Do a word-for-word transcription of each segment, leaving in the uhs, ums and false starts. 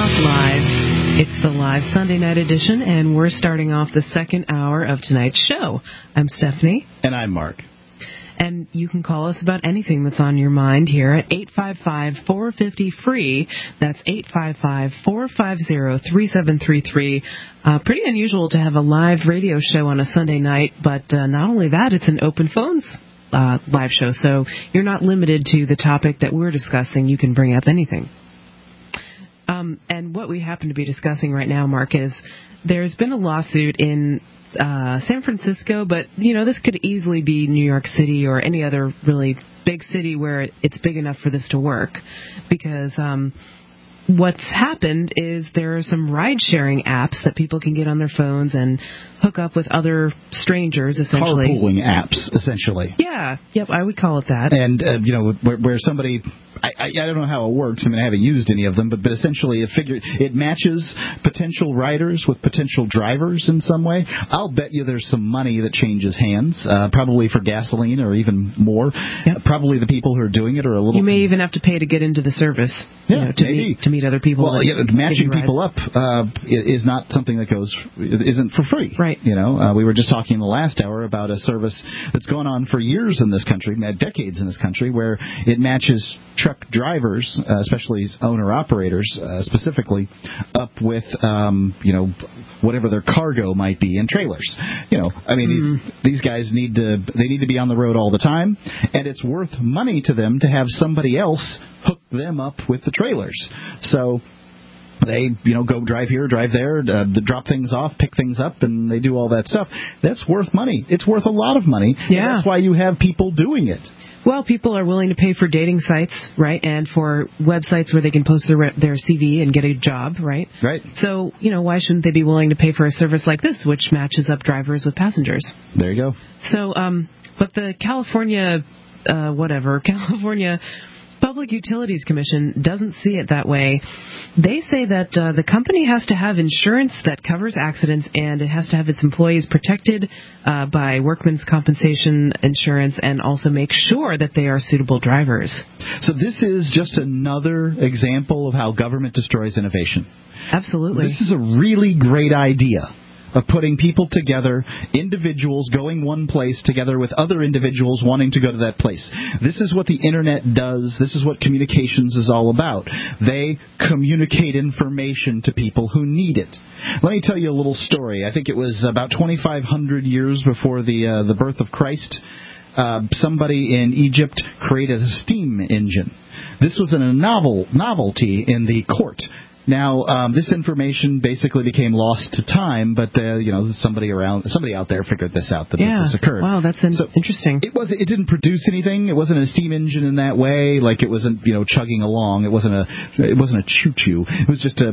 Talk Live. It's the live Sunday night edition, and we're starting off the second hour of tonight's show. I'm Stephanie. And I'm Mark. And you can call us about anything that's on your mind here at eight five five, four five zero, F R E E. That's eight five five, four five zero, three seven three three. Uh, pretty unusual to have a live radio show on a Sunday night, but uh, not only that, it's an open phones uh, live show, so you're not limited to the topic that we're discussing. You can bring up anything. Um, and what we happen to be discussing right now, Mark, is there's been a lawsuit in Uh, San Francisco, but, you know, this could easily be New York City or any other really big city where it's big enough for this to work. Because um, what's happened is there are some ride-sharing apps that people can get on their phones and hook up with other strangers, essentially. Carpooling apps, essentially. Yeah, yep, I would call it that. And, uh, you know, where, where somebody... I, I, I don't know how it works. I mean, I haven't used any of them, but, but essentially it figure it matches potential riders with potential drivers in some way. I'll bet you there's some money that changes hands, uh, probably for gasoline or even more. Yep. Uh, probably the people who are doing it are a little... You may even have to pay to get into the service, yeah, you know, to, maybe. meet, to meet other people. Well, yeah, matching people up uh, is not something that goes isn't for free. Right. You know, uh, we were just talking in the last hour about a service that's gone on for years in this country, decades in this country, where it matches truck drivers, uh, especially owner-operators uh, specifically, up with, um, you know, whatever their cargo might be in trailers. You know, I mean, mm. these these guys need to they need to be on the road all the time, and it's worth money to them to have somebody else hook them up with the trailers. So they, you know, go drive here, drive there, uh, drop things off, pick things up, and they do all that stuff. That's worth money. It's worth a lot of money. Yeah. That's why you have people doing it. Well, people are willing to pay for dating sites, right, and for websites where they can post their their C V and get a job, right? Right. So, you know, why shouldn't they be willing to pay for a service like this, which matches up drivers with passengers? There you go. So, um, but the California, uh, whatever, California Public Utilities Commission doesn't see it that way. They say that uh, the company has to have insurance that covers accidents, and it has to have its employees protected uh, by workmen's compensation insurance, and also make sure that they are suitable drivers. So this is just another example of how government destroys innovation. Absolutely. This is a really great idea of putting people together, individuals going one place together with other individuals wanting to go to that place. This is what the Internet does. This is what communications is all about. They communicate information to people who need it. Let me tell you a little story. I think it was about twenty-five hundred years before the uh, the birth of Christ. Uh, somebody in Egypt created a steam engine. This was a novel novelty in the court. Now, um, this information basically became lost to time, but uh, you know, somebody around, somebody out there figured this out that yeah. this occurred. Wow, that's in- so interesting. It wasn't. It didn't produce anything. It wasn't a steam engine in that way. Like it wasn't, you know, chugging along. It wasn't a. It wasn't a choo-choo. It was just a.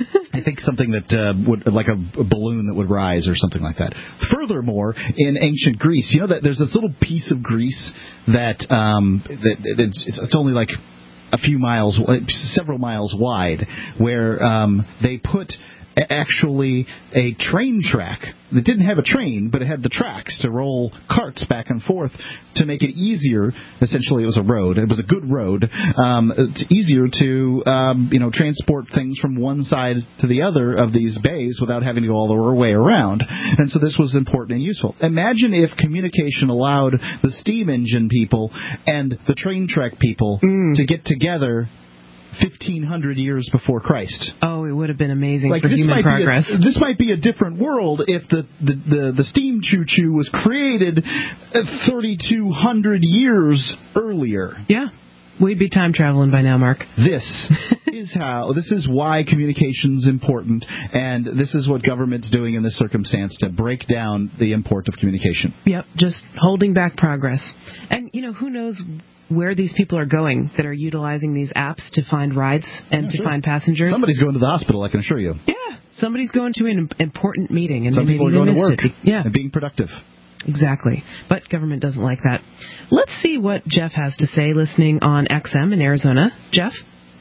I think something that uh, would like a, a balloon that would rise or something like that. Furthermore, in ancient Greece, you know that there's this little piece of Greece that um, that it's, it's only like a few miles, several miles wide, where um, they put actually a train track that didn't have a train, but it had the tracks to roll carts back and forth to make it easier. Essentially, it was a road. It was a good road. Um, it's easier to um, you know transport things from one side to the other of these bays without having to go all the way around. And so this was important and useful. Imagine if communication allowed the steam engine people and the train track people mm. to get together fifteen hundred years before Christ. Oh, it would have been amazing like, for this human might progress. Be a, this might be a different world if the, the, the, the steam choo-choo was created thirty-two hundred years earlier. Yeah. We'd be time traveling by now, Mark. This is how, this is why communication's important, and this is what government's doing in this circumstance to break down the import of communication. Yep, just holding back progress. And, you know, who knows where these people are going that are utilizing these apps to find rides and yeah, to sure. find passengers. Somebody's going to the hospital, I can assure you. Yeah, somebody's going to an important meeting. And Some they people are maybe going to work it. Yeah. and being productive. Exactly. But government doesn't like that. Let's see what Jeff has to say listening on X M in Arizona. Jeff?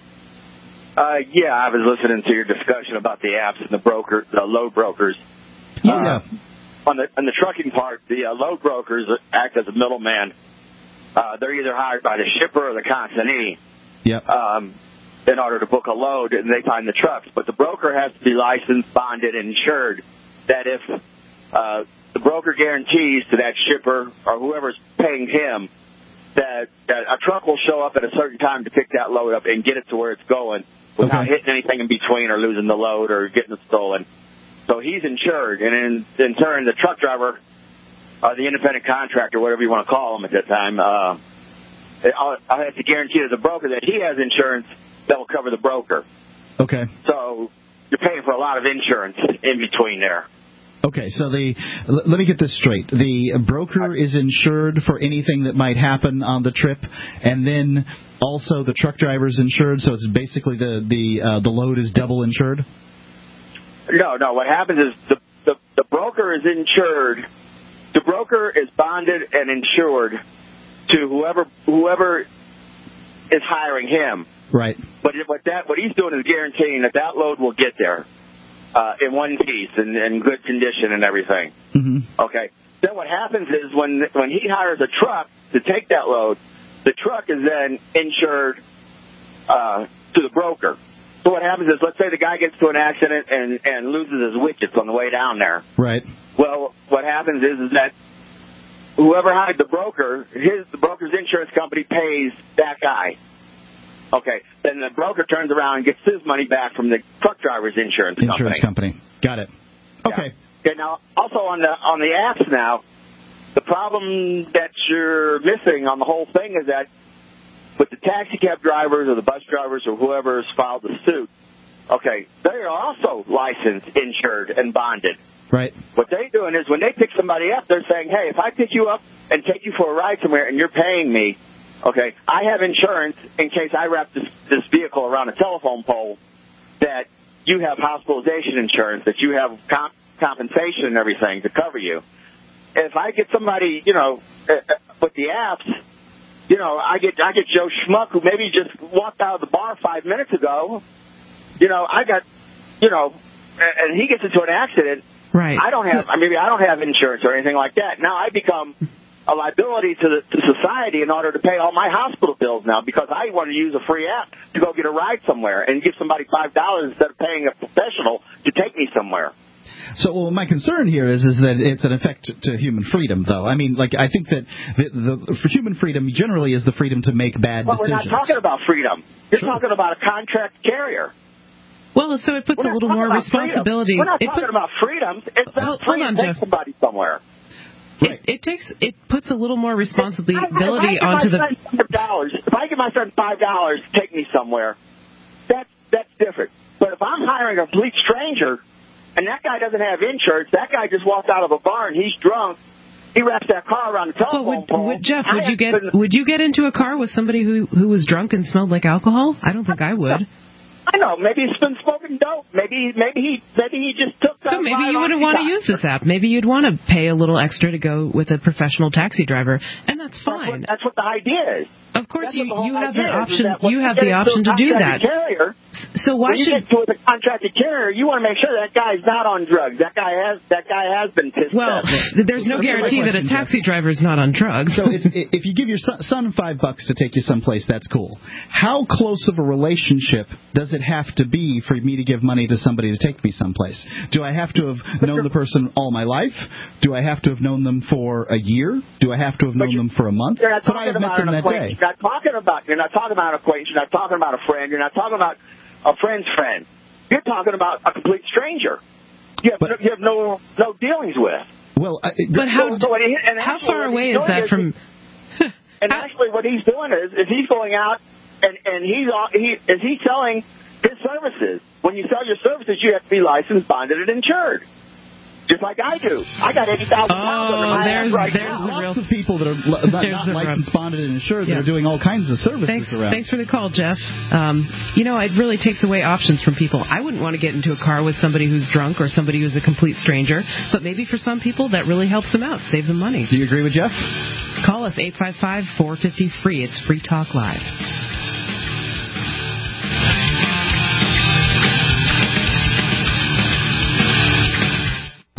Uh, yeah, I was listening to your discussion about the apps and the broker, the load brokers. Yeah. Uh, on the on the trucking part, the uh, load brokers act as a middleman. Uh, they're either hired by the shipper or the consignee. Yep. Um, in order to book a load, and they find the trucks. But the broker has to be licensed, bonded, and insured. That if uh, the broker guarantees to that shipper or whoever's paying him that, that a truck will show up at a certain time to pick that load up and get it to where it's going without Okay. hitting anything in between or losing the load or getting it stolen. So he's insured, and in, in turn, the truck driver, or the independent contractor, whatever you want to call him at that time, uh, I'll, I'll have to guarantee to the broker that he has insurance that will cover the broker. Okay. So you're paying for a lot of insurance in between there. Okay, so the l- let me get this straight. The broker is insured for anything that might happen on the trip, and then also the truck driver is insured, so it's basically the the uh, the load is double insured? No, no. What happens is the, the, the broker is insured. The broker is bonded and insured to whoever whoever is hiring him. Right. But what that what he's doing is guaranteeing that that load will get there uh, in one piece and in good condition and everything. Mm-hmm. Okay. Then what happens is when when he hires a truck to take that load, the truck is then insured uh, to the broker. So what happens is, let's say the guy gets to an accident and, and loses his widgets on the way down there. Right. Well, what happens is, is that whoever hired the broker, his the broker's insurance company pays that guy. Okay. Then the broker turns around and gets his money back from the truck driver's insurance company. Insurance company. Got it. Okay. Yeah. Okay. Now, also on the on the apps now, the problem that you're missing on the whole thing is that with the taxi cab drivers or the bus drivers or whoever's filed the suit, okay, they are also licensed, insured, and bonded. Right. What they're doing is when they pick somebody up, they're saying, hey, if I pick you up and take you for a ride somewhere and you're paying me, okay, I have insurance in case I wrap this, this vehicle around a telephone pole, that you have hospitalization insurance, that you have comp- compensation and everything to cover you. If I get somebody, you know, uh, with the apps, you know, I get I get Joe Schmuck who maybe just walked out of the bar five minutes ago. You know, I got, you know, and he gets into an accident. Right. I don't have, maybe I don't have insurance or anything like that. Now I become a liability to the to society in order to pay all my hospital bills now because I want to use a free app to go get a ride somewhere and give somebody five dollars instead of paying a professional to take me somewhere. So, well, my concern here is is that it's an effect to human freedom, though. I mean, like, I think that the, the for human freedom generally is the freedom to make bad well, decisions. We're not talking about freedom. You're Sure. talking about a contract carrier. Well, so it puts We're a little more responsibility. Freedom. We're not it talking put, about freedom. It's not hold, free hold on, to take Jeff. somebody somewhere. It, it takes it puts a little more responsibility If I, if I onto the. five dollars, if I give my friend five dollars to take me somewhere, that's that's different. But if I'm hiring a complete stranger, and that guy doesn't have insurance, that guy just walked out of a bar and he's drunk. He wraps that car around the telephone Well, would, pole. would, Jeff, I would you get been, would you get into a car with somebody who who was drunk and smelled like alcohol? I don't think I would. I know. Maybe he's been smoking dope. Maybe maybe he maybe he just took. So maybe you wouldn't want to use this app. Maybe you'd want to pay a little extra to go with a professional taxi driver, and that's fine. That's what, that's what the idea is. Of course, That's you what the you whole have the idea is, option. is that when You you have get the into option a to do that. contracted carrier, So why when you should? get to a contracted carrier, you want to make sure that guy's not on drugs. That guy has that guy has been pissed. Well, at. there's no So here's my guarantee that a question, taxi driver is not on drugs. So it's, if you give your son, son five bucks to take you someplace, that's cool. How close of a relationship does it have to be for me to give money to somebody to take me someplace? Do I have to have known the person all my life? Do I have to have known them for a year? Do I have to have known them for a month? You're not Could I talking have met about them an that acquaintance. day? You're not talking about. You're not talking about an acquaintance. You're not talking about a friend. You're not talking about a friend's friend. You're talking about a complete stranger. You have, But- no, you have no no dealings with. Well, I, But how So what he- and how actually far what away he's is doing that from? And how- actually, what he's doing is, is he's going out and and he's he is he selling his services. When you sell your services, you have to be licensed, bonded, and insured. Just like I do. I got eighty thousand pounds under Oh, my there's- ass right there's now. the real- lots of people that are l- not, There's not the licensed, bonded, and insured that Yeah. are doing all kinds of services Thanks, around. thanks for the call, Jeff. Um, you know, it really takes away options from people. I wouldn't want to get into a car with somebody who's drunk or somebody who's a complete stranger, but maybe for some people that really helps them out, saves them money. Do you agree with Jeff? Call us eight five five, four five zero, free. It's Free Talk Live.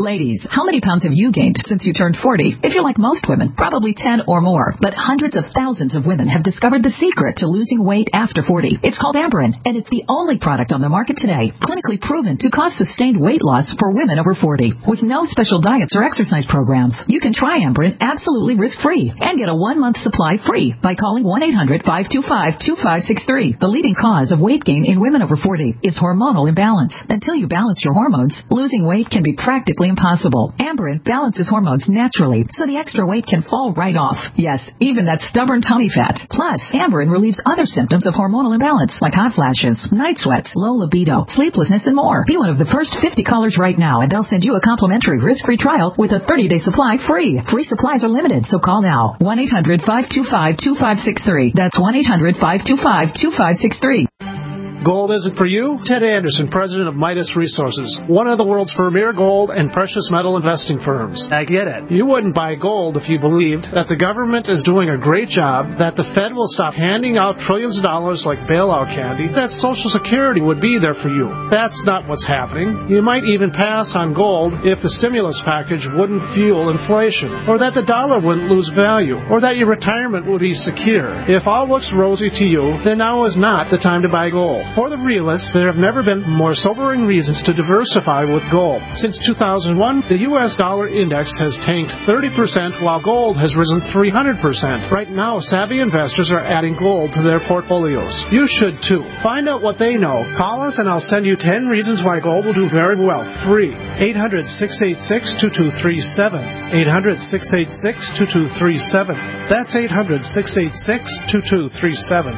Ladies, how many pounds have you gained since you turned forty? If you're like most women, probably ten or more. But hundreds of thousands of women have discovered the secret to losing weight after forty. It's called Amberen, and it's the only product on the market today clinically proven to cause sustained weight loss for women over forty. With no special diets or exercise programs, you can try Amberen absolutely risk-free and get a one-month supply free by calling one eight hundred, five two five, two five six three. The leading cause of weight gain in women over forty is hormonal imbalance. Until you balance your hormones, losing weight can be practically impossible. Amberen balances hormones naturally, so the extra weight can fall right off. Yes, even that stubborn tummy fat. Plus, Amberen relieves other symptoms of hormonal imbalance, like hot flashes, night sweats, low libido, sleeplessness, and more. Be one of the first fifty callers right now, and they'll send you a complimentary risk-free trial with a thirty-day supply free. Free supplies are limited, so call now. one eight hundred, five two five, two five six three. That's one eight hundred, five two five, two five six three. Gold isn't for you? Ted Anderson, president of Midas Resources, one of the world's premier gold and precious metal investing firms. I get it. You wouldn't buy gold if you believed that the government is doing a great job, that the Fed will stop handing out trillions of dollars like bailout candy, that Social Security would be there for you. That's not what's happening. You might even pass on gold if the stimulus package wouldn't fuel inflation, or that the dollar wouldn't lose value, or that your retirement would be secure. If all looks rosy to you, then now is not the time to buy gold. For the realists, there have never been more sobering reasons to diversify with gold. Since two thousand one, the U S dollar index has tanked thirty percent while gold has risen three hundred percent. Right now, savvy investors are adding gold to their portfolios. You should too. Find out what they know. Call us and I'll send you ten reasons why gold will do very well. Free. eight hundred, six eight six, two two three seven. eight hundred, six eight six, two two three seven. That's eight hundred, six eight six, two two three seven.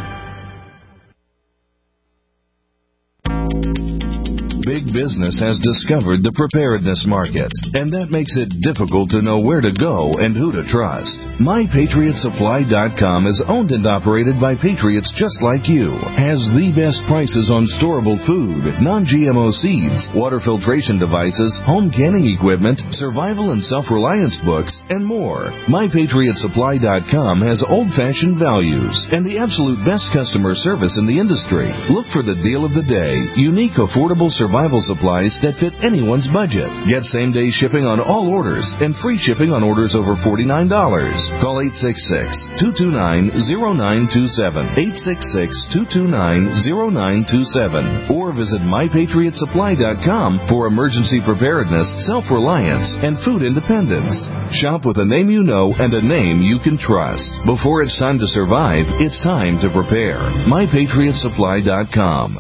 Big business has discovered the preparedness market, and that makes it difficult to know where to go and who to trust. My Patriot Supply dot com is owned and operated by patriots just like you, has the best prices on storable food, non-G M O seeds, water filtration devices, home canning equipment, survival and self-reliance books, and more. My Patriot Supply dot com has old-fashioned values and the absolute best customer service in the industry. Look for the deal of the day, unique, affordable survival Survival supplies that fit anyone's budget. Get same-day shipping on all orders and free shipping on orders over forty-nine dollars. Call eight six six, two two nine, zero nine two seven, eight six six, two two nine, zero nine two seven, or visit My Patriot Supply dot com for emergency preparedness, self-reliance, and food independence. Shop with a name you know and a name you can trust. Before it's time to survive, it's time to prepare. My Patriot Supply dot com.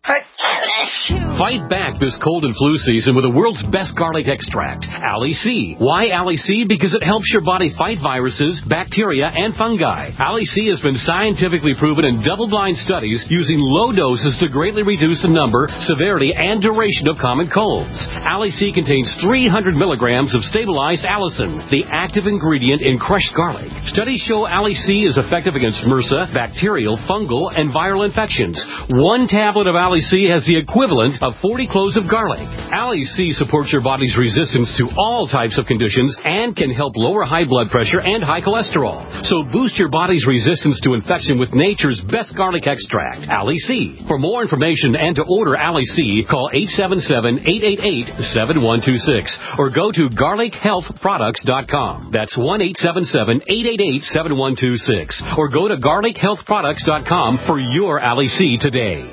Fight back this cold and flu season with the world's best garlic extract, Ali-C. Why Ali-C? Because it helps your body fight viruses, bacteria, and fungi. Ali-C has been scientifically proven in double-blind studies using low doses to greatly reduce the number, severity, and duration of common colds. Ali-C contains three hundred milligrams of stabilized allicin, the active ingredient in crushed garlic. Studies show Ali-C is effective against MRSA, bacterial, fungal, and viral infections. One tablet of Ali-C has the equivalent of forty cloves of garlic. Ali-C supports your body's resistance to all types of conditions and can help lower high blood pressure and high cholesterol. So boost your body's resistance to infection with nature's best garlic extract, Ali-C. For more information and to order Ali-C, call eight seven seven, eight eight eight, seven one two six or go to garlic health products dot com. That's one eight seven seven, eight eight eight, seven one two six or go to garlic health products dot com for your Ali-C today.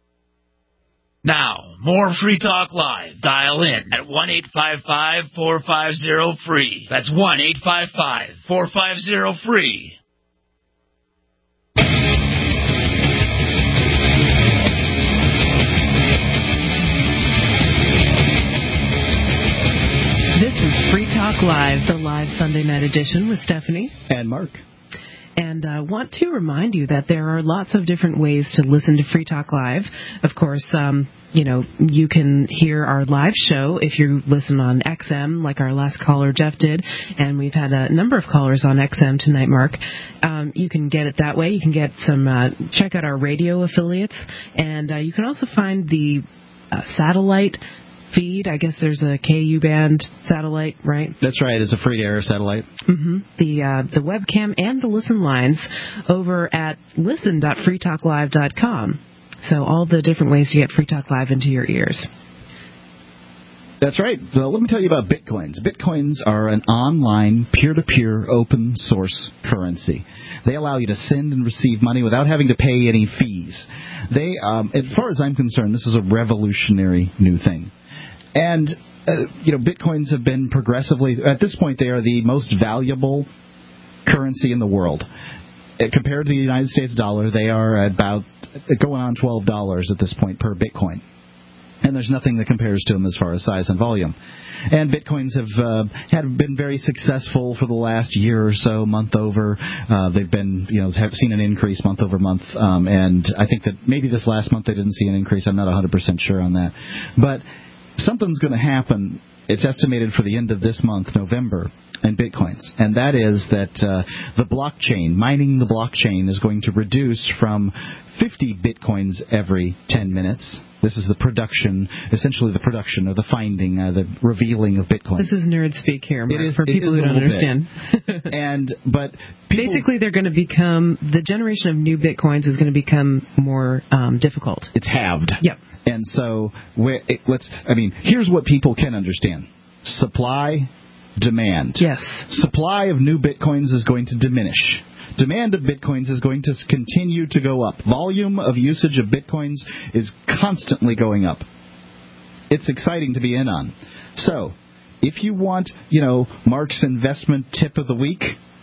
Now, more Free Talk Live. Dial in at one eight five five, four five zero, free. That's one eight five five, four five zero, free. This is Free Talk Live, the live Sunday night edition with Stephanie and Mark. And I uh, want to remind you that there are lots of different ways to listen to Free Talk Live. Of course, um, you know, you can hear our live show if you listen on X M, like our last caller, Jeff, did. And we've had a number of callers on X M tonight, Mark. Um, you can get it that way. You can get some, uh, check out our radio affiliates. And uh, you can also find the uh, satellite feed. I guess there's a K U band satellite, right? That's right. It's a free-to-air satellite. Mm-hmm. The uh, the webcam and the listen lines over at listen dot free talk live dot com. So all the different ways to get Free Talk Live into your ears. That's right. Well, let me tell you about Bitcoins. Bitcoins are an online, peer-to-peer, open-source currency. They allow you to send and receive money without having to pay any fees. They, um, as far as I'm concerned, this is a revolutionary new thing. And, uh, you know, Bitcoins have been progressively, at this point, they are the most valuable currency in the world. Uh, compared to the United States dollar, they are about going on twelve dollars at this point per Bitcoin. And there's nothing that compares to them as far as size and volume. And Bitcoins have uh, had been very successful for the last year or so, month over. Uh, they've been, you know, have seen an increase month over month. Um, and I think that maybe this last month they didn't see an increase. I'm not one hundred percent sure on that. But something's going to happen. It's estimated for the end of this month, November, in Bitcoins. And that is that uh, the blockchain, mining the blockchain, is going to reduce from fifty Bitcoins every ten minutes. This is the production, essentially the production or the finding, uh, the revealing of Bitcoin. This is nerd speak here, Mark, it is, for people who don't understand. and but people, basically, they're going to become the generation of new Bitcoins is going to become more um, difficult. It's halved. Yep. And so where it, let's. I mean, here's what people can understand: supply, demand. Yes. Supply of new Bitcoins is going to diminish. Demand of Bitcoins is going to continue to go up. Volume of usage of Bitcoins is constantly going up. It's exciting to be in on. So, if you want, you know, Mark's investment tip of the week,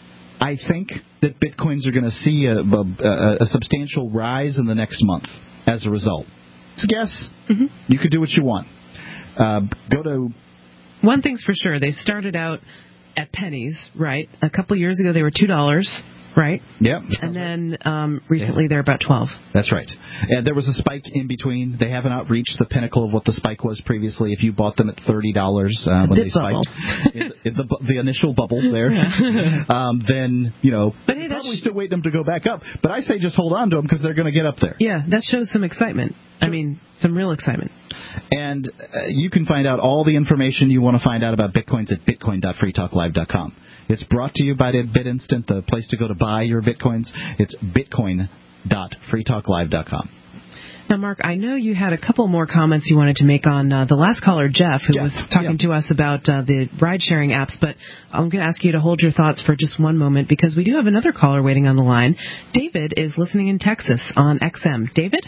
I think that Bitcoins are going to see a, a, a substantial rise in the next month as a result. It's a guess. Mm-hmm. You could do what you want. Uh, go to... One thing's for sure. They started out at pennies, right? A couple years ago, they were two dollars. Right. Yep. And then um, recently yeah. they're about twelve. That's right. And there was a spike in between. They haven't outreached the pinnacle of what the spike was previously. If you bought them at thirty dollars uh, when they spiked, in the, in the, the initial bubble there, yeah. um, then, you know, but hey, probably sh- still waiting them to go back up. But I say just hold on to them because they're going to get up there. Yeah, that shows some excitement. I mean, some real excitement. And uh, you can find out all the information you want to find out about Bitcoins at bitcoin dot free talk live dot com. It's brought to you by BitInstant, the place to go to buy your Bitcoins. It's bitcoin dot free talk live dot com. Now, Mark, I know you had a couple more comments you wanted to make on uh, the last caller, Jeff, who Jeff, was talking yeah. to us about uh, the ride-sharing apps, but I'm going to ask you to hold your thoughts for just one moment because we do have another caller waiting on the line. David is listening in Texas on X M. David?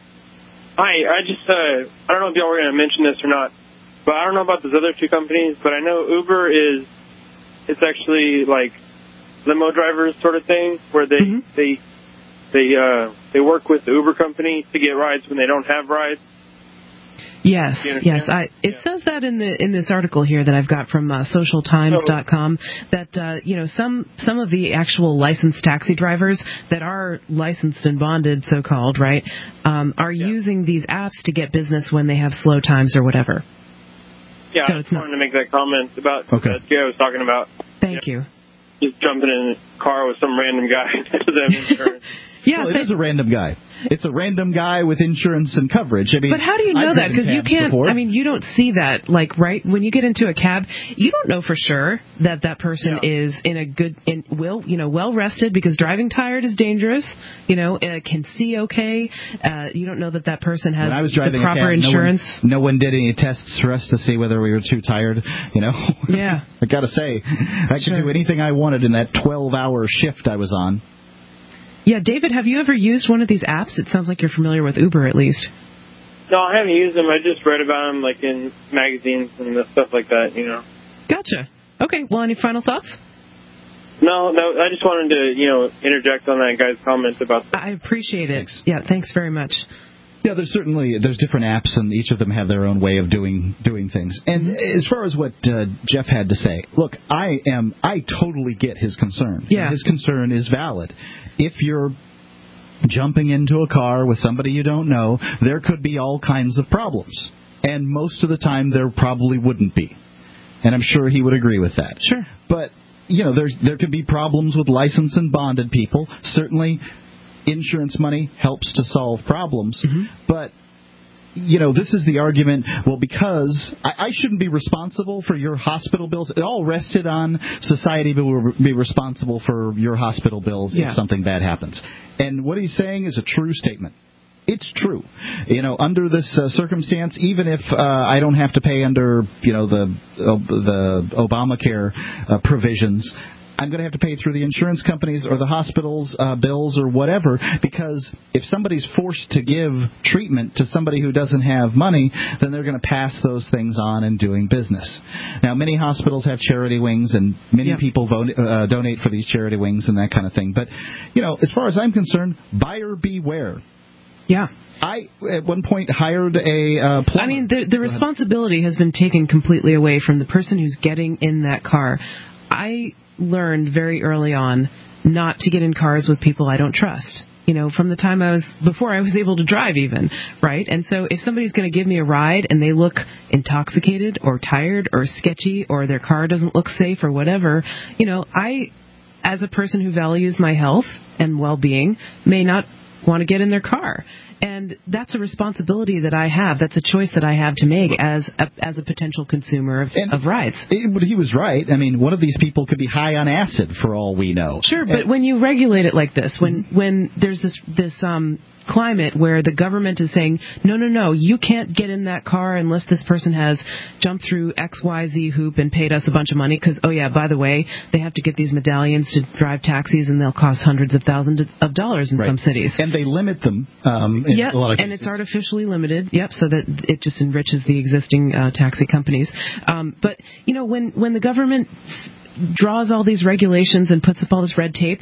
Hi, I just, uh, I don't know if y'all were going to mention this or not, but I don't know about those other two companies, but I know Uber is, it's actually like limo drivers sort of thing, where they, mm-hmm. they, they, uh, they work with the Uber company to get rides when they don't have rides. Yes, yes. I, it yeah. says that in the in this article here that I've got from uh, social times dot com that uh, you know some some of the actual licensed taxi drivers that are licensed and bonded, so called, right, um, are yeah. using these apps to get business when they have slow times or whatever. Yeah, so I it's just wanted to make that comment about okay. that guy I was talking about. Thank you. Know, you. Just jumping in a car with some random guy that doesn't have insurance. Yeah, well, it is a random guy. It's a random guy with insurance and coverage. I mean, but how do you know that? Because you can't. Before. I mean, you don't see that. Like, right when you get into a cab, you don't know for sure that that person yeah. is in a good, in well, you know, well rested. Because driving tired is dangerous. You know, uh, can see okay. Uh, you don't know that that person has when I was driving the proper a cab, insurance. No one, no one did any tests for us to see whether we were too tired. You know. Yeah. I gotta say, I sure. could do anything I wanted in that twelve-hour shift I was on. Yeah, David, have you ever used one of these apps? It sounds like you're familiar with Uber, at least. No, I haven't used them. I just read about them, like, in magazines and stuff like that, you know. Gotcha. Okay, well, any final thoughts? No, no, I just wanted to, you know, interject on that guy's comment about that. I appreciate it. Thanks. Yeah, thanks very much. Yeah, there's certainly there's different apps, and each of them have their own way of doing doing things. And as far as what uh, Jeff had to say, look, I am I totally get his concern. Yeah. His concern is valid. If you're jumping into a car with somebody you don't know, there could be all kinds of problems, and most of the time there probably wouldn't be. And I'm sure he would agree with that. Sure. But you know, there there could be problems with licensed and bonded people. Certainly, insurance money helps to solve problems, mm-hmm. but, you know, this is the argument, well, because I, I shouldn't be responsible for your hospital bills. It all rested on society will be responsible for your hospital bills yeah. if something bad happens. And what he's saying is a true statement. It's true. You know, under this uh, circumstance, even if uh, I don't have to pay under, you know, the uh, the Obamacare uh, provisions, I'm going to have to pay through the insurance companies or the hospital's uh, bills or whatever, because if somebody's forced to give treatment to somebody who doesn't have money, then they're going to pass those things on in doing business. Now, many hospitals have charity wings, and many yep. people vote, uh, donate for these charity wings and that kind of thing. But, you know, as far as I'm concerned, buyer beware. Yeah. I, at one point, hired a uh, plumber. I mean, the, the responsibility has been taken completely away from the person who's getting in that car. I learned very early on not to get in cars with people I don't trust. You know, from the time I was, before I was able to drive even, right? And so if somebody's going to give me a ride and they look intoxicated or tired or sketchy or their car doesn't look safe or whatever, you know, I, as a person who values my health and well-being, may not want to get in their car. And that's a responsibility that I have. That's a choice that I have to make as a, as a potential consumer of, of rides. It, but he was right. I mean, one of these people could be high on acid for all we know. Sure, but and, when you regulate it like this, when when there's this this um climate where the government is saying, no, no, no, you can't get in that car unless this person has jumped through X Y Z hoop and paid us a bunch of money because, oh, yeah, by the way, they have to get these medallions to drive taxis and they'll cost hundreds of thousands of dollars in right. some cities. And they limit them um, in yep, a lot of cases. And it's artificially limited, yep, so that it just enriches the existing uh, taxi companies. Um, but, you know, when, when the government draws all these regulations and puts up all this red tape,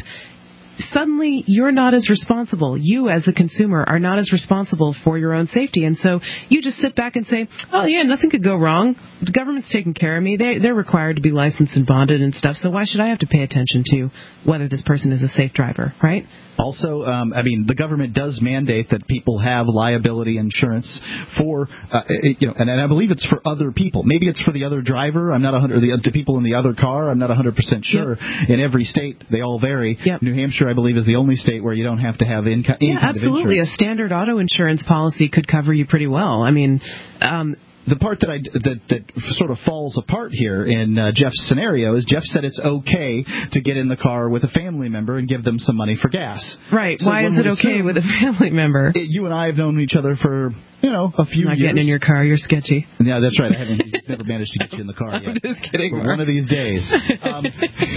suddenly you're not as responsible. You, as a consumer, are not as responsible for your own safety. And so you just sit back and say, oh, yeah, nothing could go wrong. The government's taking care of me. They, they're required to be licensed and bonded and stuff, so why should I have to pay attention to whether this person is a safe driver, right? Also, um, I mean, the government does mandate that people have liability insurance for, uh, you know, and, and I believe it's for other people. Maybe it's for the other driver. I'm not one hundred, the, the people in the other car. I'm not one hundred percent sure. Yep. In every state, they all vary. Yep. New Hampshire, I believe, is the only state where you don't have to have inco- any yeah, kind absolutely. of A insurance. standard auto insurance policy could cover you pretty well. I mean, um, the part that I that, that sort of falls apart here in uh, Jeff's scenario is Jeff said it's okay to get in the car with a family member and give them some money for gas. Right. So why is it okay with a family member? It, you and I have known each other for, you know, a few Not years. getting in your car, you're sketchy. Yeah, that's right. I haven't never managed to get you in the car I'm yet. just kidding. For one of these days. Um,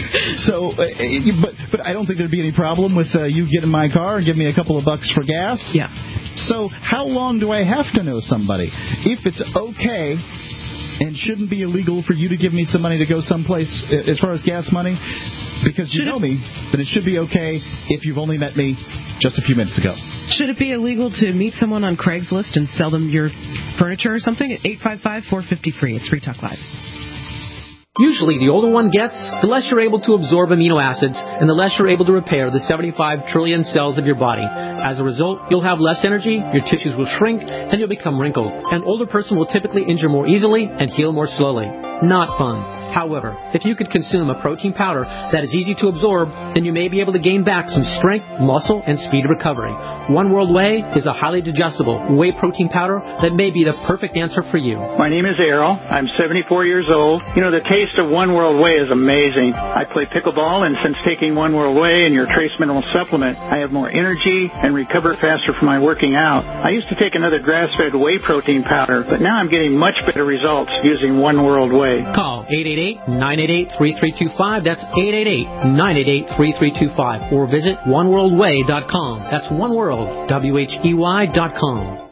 so, uh, but but I don't think there'd be any problem with uh, you get in my car and give me a couple of bucks for gas. Yeah. So how long do I have to know somebody? If it's okay and shouldn't be illegal for you to give me some money to go someplace as far as gas money, because you should know it, me, then it should be okay if you've only met me just a few minutes ago. Should it be illegal to meet someone on Craigslist and sell them your furniture or something? At eight five five, four five zero, free. It's Free Talk Live. Usually, the older one gets, the less you're able to absorb amino acids, and the less you're able to repair the seventy-five trillion cells of your body. As a result, you'll have less energy, your tissues will shrink, and you'll become wrinkled. An older person will typically injure more easily and heal more slowly. Not fun. However, if you could consume a protein powder that is easy to absorb, then you may be able to gain back some strength, muscle, and speed of recovery. One World Whey is a highly digestible whey protein powder that may be the perfect answer for you. My name is Errol. I'm seventy-four years old. You know, the taste of One World Whey is amazing. I play pickleball, and since taking One World Whey and your trace mineral supplement, I have more energy and recover faster from my working out. I used to take another grass-fed whey protein powder, but now I'm getting much better results using One World Whey. Call eight eight eight, nine eight eight, three three two five. That's eight eight eight, nine eight eight, three three two five. Or visit one world way dot com. That's one world, W H E Y dot com.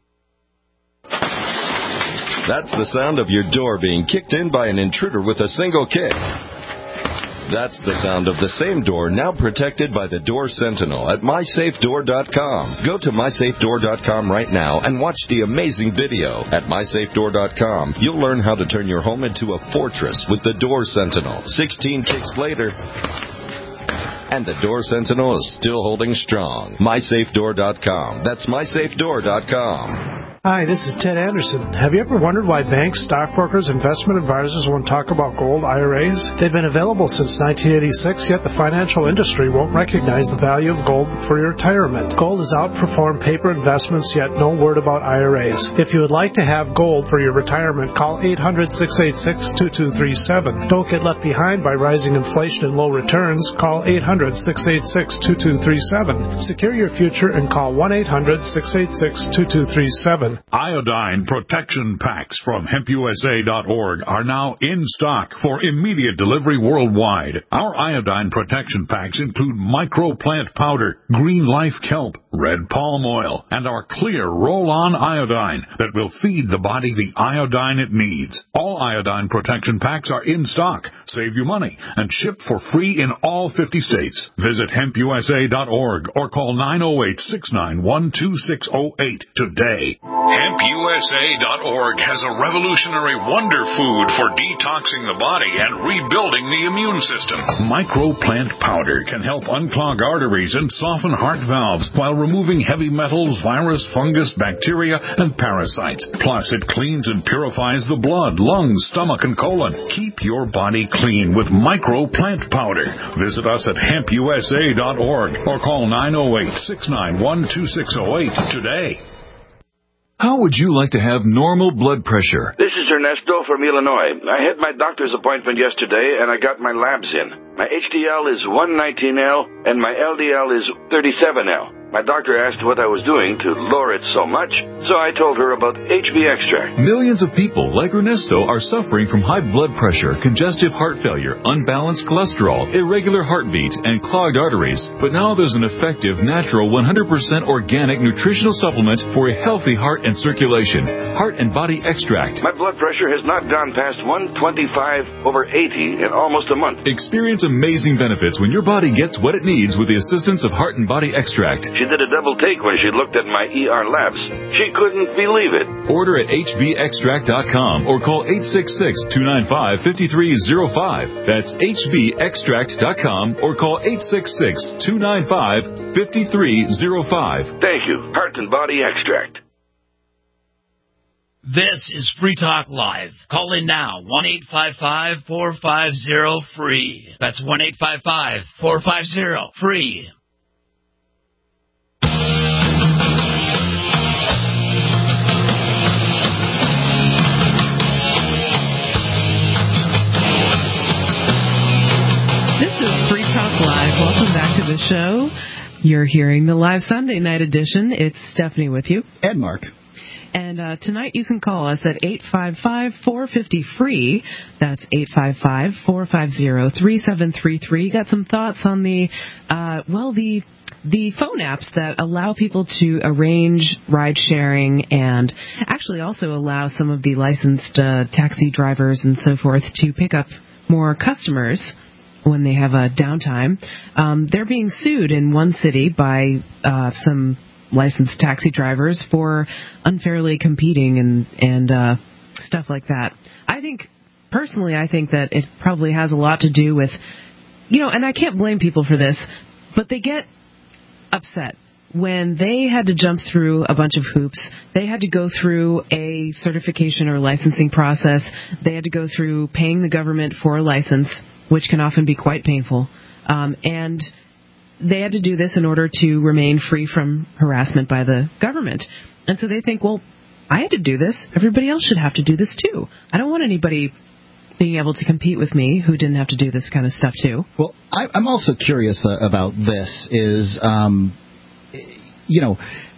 That's the sound of your door being kicked in by an intruder with a single kick. That's the sound of the same door now protected by the Door Sentinel at my safe door dot com. Go to my safe door dot com right now and watch the amazing video. At my safe door dot com, you'll learn how to turn your home into a fortress with the Door Sentinel. sixteen kicks later, and the Door Sentinel is still holding strong. my safe door dot com. That's my safe door dot com. Hi, this is Ted Anderson. Have you ever wondered why banks, stockbrokers, investment advisors won't talk about gold I R As? They've been available since nineteen eighty-six, yet the financial industry won't recognize the value of gold for your retirement. Gold has outperformed paper investments, yet no word about I R As. If you would like to have gold for your retirement, call eight hundred, six eight six, two two three seven. Don't get left behind by rising inflation and low returns. Call eight hundred, six eight six, two two three seven. Secure your future and call one eight hundred, six eight six, two two three seven. Iodine protection packs from hemp U S A dot org are now in stock for immediate delivery worldwide. Our iodine protection packs include microplant powder, green life kelp, red palm oil, and our clear roll-on iodine that will feed the body the iodine it needs. All iodine protection packs are in stock, save you money, and ship for free in all fifty states. Visit hemp U S A dot org or call nine oh eight, six nine one, two six oh eight today. hemp U S A dot org has a revolutionary wonder food for detoxing the body and rebuilding the immune system. Microplant powder can help unclog arteries and soften heart valves while removing heavy metals, virus, fungus, bacteria, and parasites. Plus, it cleans and purifies the blood, lungs, stomach, and colon. Keep your body clean with Microplant powder. Visit us at hemp U S A dot org or call nine oh eight, six nine one, two six oh eight today. How would you like to have normal blood pressure? This is Ernesto from Illinois. I had my doctor's appointment yesterday, and I got my labs in. My H D L is one nineteen L, and my L D L is thirty-seven L. My doctor asked what I was doing to lower it so much, so I told her about H B Extract. Millions of people like Ernesto are suffering from high blood pressure, congestive heart failure, unbalanced cholesterol, irregular heartbeat, and clogged arteries. But now there's an effective, natural, one hundred percent organic nutritional supplement for a healthy heart and circulation. Heart and Body Extract. My blood pressure has not gone past one twenty-five over eighty in almost a month. Experience amazing benefits when your body gets what it needs with the assistance of Heart and Body Extract. She did a double take when she looked at my E R labs. She couldn't believe it. Order at H B extract dot com or call eight six six, two nine five, five three zero five. That's H B extract dot com or call eight six six, two nine five, five three zero five. Thank you. Heart and Body Extract. This is Free Talk Live. Call in now, one eight five five, four five zero, free. That's one eight five five, four five zero, free. This is Free Talk Live. Welcome back to the show. You're hearing the live Sunday night edition. It's Stephanie with you. And Mark. And uh, tonight you can call us at eight five five, four five zero, free. That's eight five five, four five zero, three seven three three. Got some thoughts on the, uh, well, the the phone apps that allow people to arrange ride sharing and actually also allow some of the licensed uh, taxi drivers and so forth to pick up more customers when they have a downtime. Um, they're being sued in one city by uh, some licensed taxi drivers for unfairly competing and and uh, stuff like that. I think, personally, I think that it probably has a lot to do with, you know, and I can't blame people for this, but they get upset when they had to jump through a bunch of hoops. They had to go through a certification or licensing process. They had to go through paying the government for a license, which can often be quite painful. Um, and they had to do this in order to remain free from harassment by the government. And so they think, well, I had to do this. Everybody else should have to do this too. I don't want anybody being able to compete with me who didn't have to do this kind of stuff too. Well, I, I'm also curious uh, about this is, um, you know,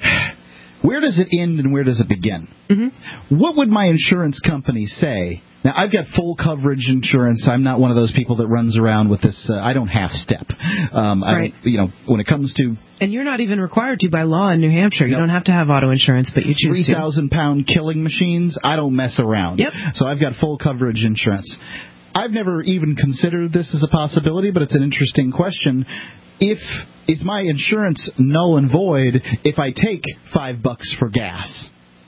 where does it end and where does it begin? Mm-hmm. What would my insurance company say? Now, I've got full coverage insurance. I'm not one of those people that runs around with this. Uh, I don't half step. Um, I right. don't, you know, when it comes to. And you're not even required to by law in New Hampshire. You no. don't have to have auto insurance, but you choose three to. three thousand pound killing machines. I don't mess around. Yep. So I've got full coverage insurance. I've never even considered this as a possibility, but it's an interesting question. If is my insurance null and void if I take five bucks for gas? Mm.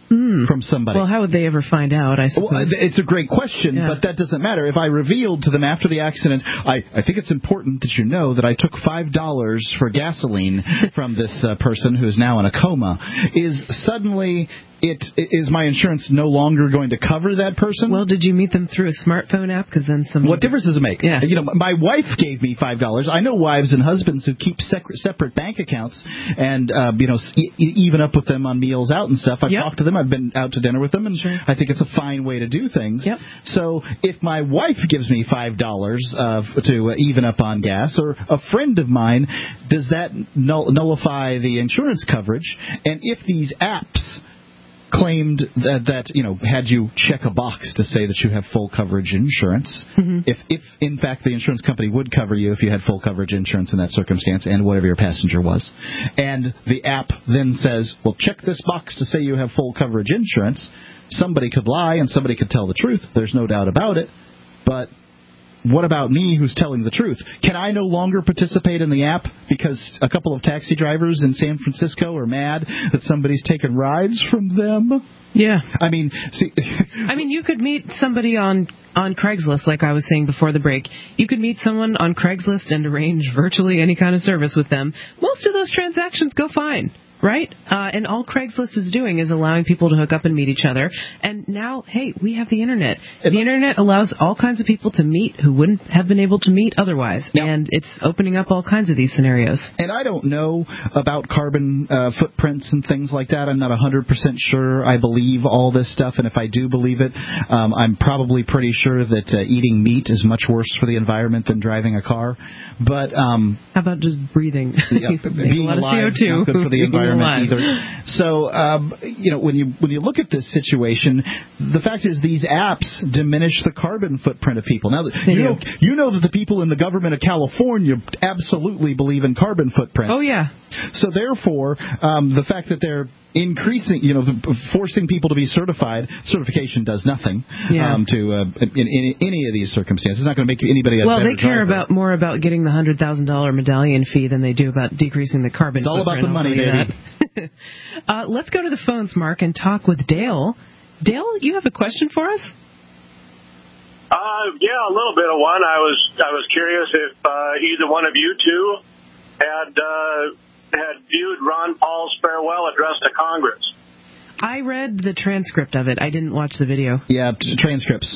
from somebody. Well, how would they ever find out, I suppose? Well, it's a great question, yeah. but that doesn't matter. If I revealed to them after the accident, I, I think it's important that you know that I took five dollars for gasoline from this uh, person who is now in a coma, is suddenly... It is my insurance no longer going to cover that person? Well, did you meet them through a smartphone app? Because then some. What difference does it make? Yeah. You know, my wife gave me five dollars. I know wives and husbands who keep separate bank accounts and uh, you know e- even up with them on meals out and stuff. I've yep. talked to them. I've been out to dinner with them, and sure. I think it's a fine way to do things. Yep. So if my wife gives me five dollars uh, to uh, even up on gas, or a friend of mine, does that null- nullify the insurance coverage? And if these apps claimed that, that, you know, had you check a box to say that you have full coverage insurance, mm-hmm. if, if, in fact, the insurance company would cover you if you had full coverage insurance in that circumstance and whatever your passenger was, and the app then says, well, check this box to say you have full coverage insurance, somebody could lie and somebody could tell the truth. There's no doubt about it. But what about me who's telling the truth? Can I no longer participate in the app because a couple of taxi drivers in San Francisco are mad that somebody's taken rides from them? Yeah. I mean, see... I mean, you could meet somebody on, on Craigslist, like I was saying before the break. You could meet someone on Craigslist and arrange virtually any kind of service with them. Most of those transactions go fine. Right? Uh, and all Craigslist is doing is allowing people to hook up and meet each other. And now, hey, we have the Internet. It the Internet allows all kinds of people to meet who wouldn't have been able to meet otherwise. Now, and it's opening up all kinds of these scenarios. And I don't know about carbon uh, footprints and things like that. I'm not one hundred percent sure I believe all this stuff. And if I do believe it, um, I'm probably pretty sure that uh, eating meat is much worse for the environment than driving a car. But um, how about just breathing? Yeah, being a lot alive of C O two. Not good for the environment. Either. So, um, you know, when you when you look at this situation, the fact is these apps diminish the carbon footprint of people. Now, They you do. know, you know that the people in the government of California absolutely believe in carbon footprints. Oh yeah. So therefore, um, the fact that they're increasing, you know, forcing people to be certified, certification does nothing yeah. um, to uh, in, in any of these circumstances. It's not going to make anybody a well, better they care driver. about more about getting the hundred thousand dollar medallion fee than they do about decreasing the carbon. It's all about the money, baby. uh, let's go to the phones, Mark, and talk with Dale. Dale, you have a question for us? Uh, yeah, a little bit of one. I was I was curious if uh, either one of you two had. Uh, had viewed Ron Paul's farewell address to Congress. I read the transcript of it. I didn't watch the video. Yeah, t- transcripts.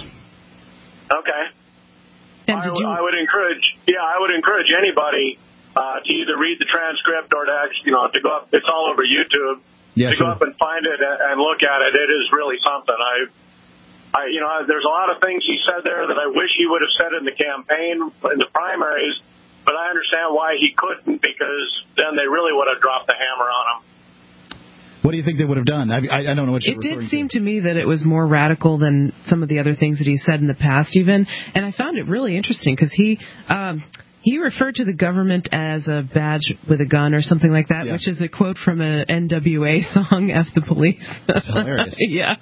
Okay. And I, did you... I would encourage, yeah, I would encourage anybody uh, to either read the transcript or to actually, you know, to go up. It's all over YouTube. Yeah, to sure. go up and find it and look at it. It is really something. I, I, you know, there's a lot of things he said there that I wish he would have said in the campaign, in the primaries. But I understand why he couldn't, because then they really would have dropped the hammer on him. What do you think they would have done? I, I, I don't know what you're It did referring seem to. to me that it was more radical than some of the other things that he said in the past, even. And I found it really interesting because he um, he referred to the government as a badge with a gun or something like that, Yeah. which is a quote from an N W A song, F the Police. That's hilarious. Yeah.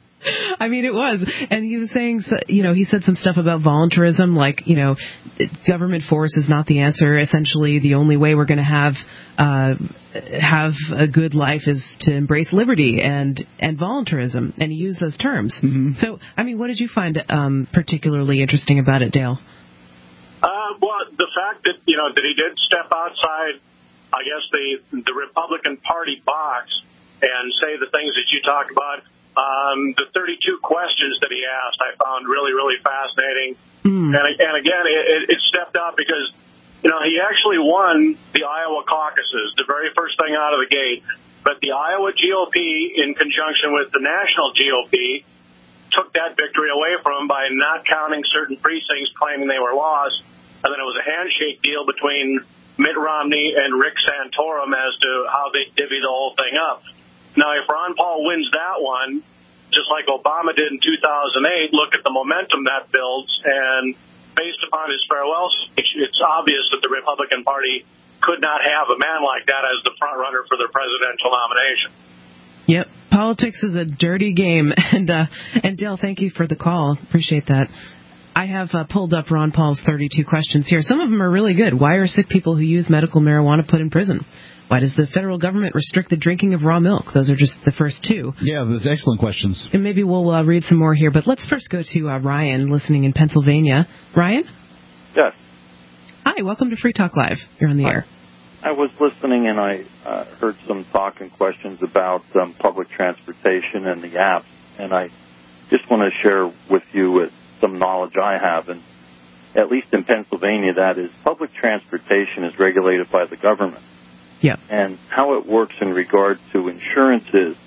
I mean, it was. And he was saying, you know, he said some stuff about voluntarism, like, you know, government force is not the answer. Essentially, the only way we're going to have uh, have a good life is to embrace liberty and, and voluntarism. And he used those terms. Mm-hmm. So, I mean, what did you find um, particularly interesting about it, Dale? Uh, well, the fact that, you know, that he did step outside, I guess, the, the Republican Party box and say the things that you talked about. Um, the thirty-two questions that he asked, I found really, really fascinating. Mm. And, and again, it, it stepped out because, you know, he actually won the Iowa caucuses, the very first thing out of the gate. But the Iowa G O P, in conjunction with the national G O P, took that victory away from him by not counting certain precincts, claiming they were lost. And then it was a handshake deal between Mitt Romney and Rick Santorum as to how they divvy the whole thing up. Now, if Ron Paul wins that one, just like Obama did in two thousand eight, look at the momentum that builds. And based upon his farewell speech, it's obvious that the Republican Party could not have a man like that as the front runner for their presidential nomination. Yep. Politics is a dirty game. And, uh, and Dale, thank you for the call. Appreciate that. I have uh, pulled up Ron Paul's thirty-two questions here. Some of them are really good. Why are sick people who use medical marijuana put in prison? Why does the federal government restrict the drinking of raw milk? Those are just the first two. Yeah, those excellent questions. And maybe we'll uh, read some more here, but let's first go to uh, Ryan, listening in Pennsylvania. Ryan? Yes. Hi, welcome to Free Talk Live. You're on the Hi. air. I was listening and I uh, heard some talk and questions about um, public transportation and the apps, and I just want to share with you some knowledge I have. And at least in Pennsylvania, that is, public transportation is regulated by the government. Yeah. And how it works in regard to insurance is,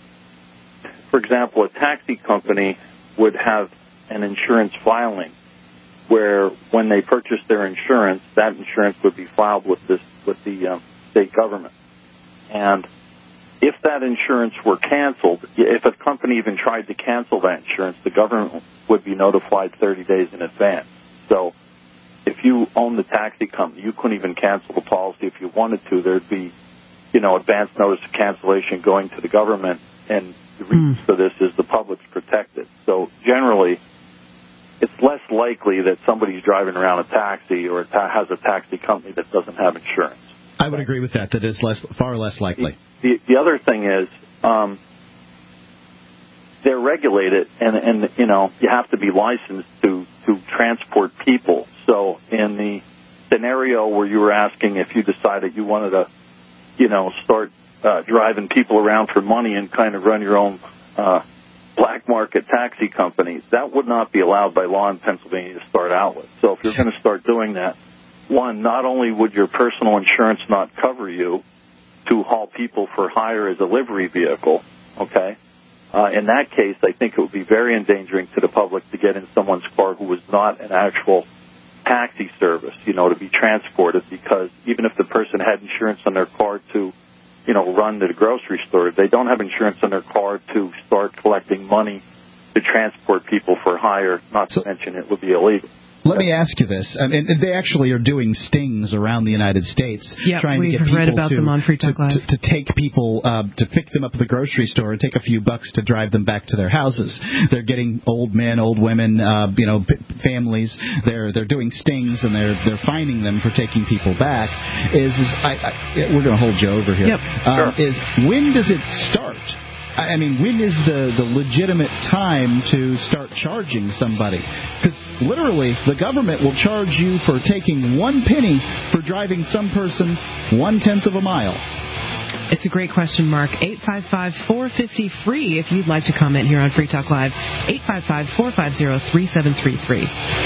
for example, a taxi company would have an insurance filing where when they purchase their insurance, that insurance would be filed with this with the um, state government. And if that insurance were canceled, if a company even tried to cancel that insurance, the government would be notified thirty days in advance. So if you own the taxi company, you couldn't even cancel the policy if you wanted to. There'd be, you know, advance notice of cancellation going to the government, and the reason mm. for this is the public's protected. So generally, it's less likely that somebody's driving around a taxi or ta- has a taxi company that doesn't have insurance. I would agree with that, that it's less, far less likely. The, the, the other thing is um, they're regulated, and, and, you know, you have to be licensed to, to transport people. So in the scenario where you were asking if you decided you wanted to, you know, start uh, driving people around for money and kind of run your own uh black market taxi companies, that would not be allowed by law in Pennsylvania to start out with. So if you're going to start doing that, one, not only would your personal insurance not cover you to haul people for hire as a livery vehicle, okay, uh, in that case, I think it would be very endangering to the public to get in someone's car who was not an actual taxi service, you know, to be transported, because even if the person had insurance on their car to, you know, run to the grocery store, they don't have insurance on their car to start collecting money to transport people for hire, not to mention it would be illegal. Let me ask you this. I mean, they actually are doing stings around the United States, yep, trying to get people read about to, them on Free Talk to, Live. to, to take people, uh, to pick them up at the grocery store and take a few bucks to drive them back to their houses. They're getting old men, old women, uh, you know, families. They're they're doing stings, and they're they're fining them for taking people back. Is, is I, I, we're going to hold you over here. Yep. Um, sure. Is when does it start? I mean, when is the, the legitimate time to start charging somebody? Because literally, the government will charge you for taking one penny for driving some person one-tenth of a mile. It's a great question, Mark. eight five five, four five zero, F R E E if you'd like to comment here on Free Talk Live. eight five five, four five zero, three seven three three.